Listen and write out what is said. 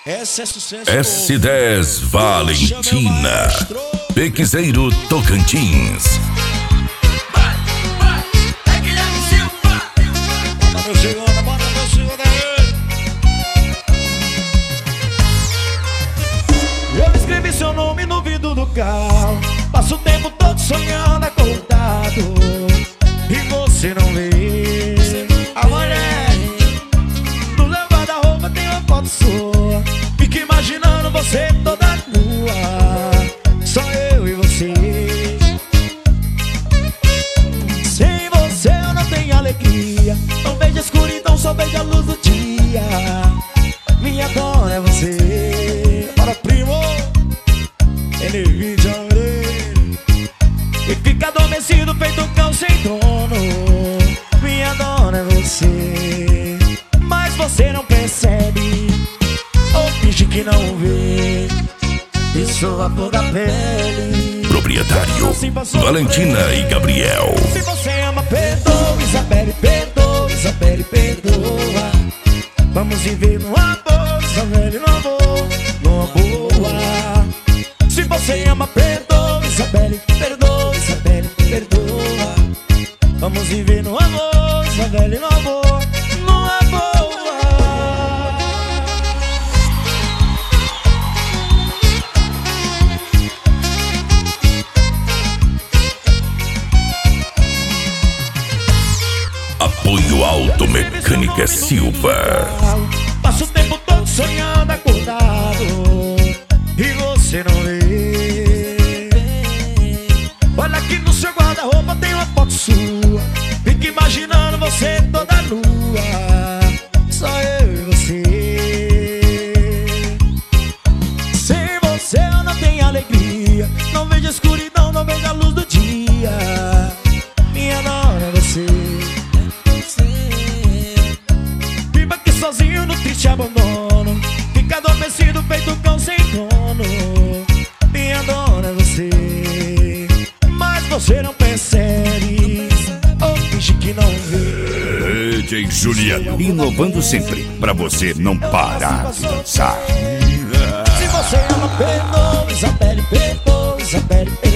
Essa é sucesso. S10 Valentina, Pequizeiro Tocantins. É Guilherme Silva. Bota meu segundo aí. Eu escrevi seu nome no vidro do carro. Passo o tempo todo sonhando acordado e você não vê. Amanhã no meu guarda-roupa tem uma foto sua. Fico imaginando você toda nua. Só eu e você. Sem você eu não tenho alegria. Não vejo a escuridão, só vejo a luz do dia. Minha dona é você. Bora, primo. N20 a orelha. E fica adormecido feito um cão sem dono. Minha dona é você. Mas você não percebe ou finge que não vê. Isso a flor da pele. Proprietário Valentina e Gabriel. Se você ama, perdoa, Isabelle, perdoa, Isabelle, perdoa. Vamos viver no amor, Isabelle, no amor, numa boa. Se você ama, perdoa, Isabelle, perdoa, Isabelle, perdoa. Vamos viver no amor, Isabelle, no amor, numa boa. Apoio Automecânica Silva. Passo o tempo todo sonhando acordado e você não vê. Olha aqui no seu guarda-roupa tem uma foto sua. Fico imaginando você toda nua. Só eu e você. Sem você eu não tenho alegria. Não vejo a escuridão, não vejo a luz do dia. Minha dona é você. Viva aqui sozinho no triste abandono. Fica adormecido feito cão sem dono. Minha dona é você. Mas você não percebe ou finge que não vê. DJ Juliano, inovando sempre pra você não parar de dançar. Se você ama, perdoa, Isabelle, perdoa, Isabelle, perdoa.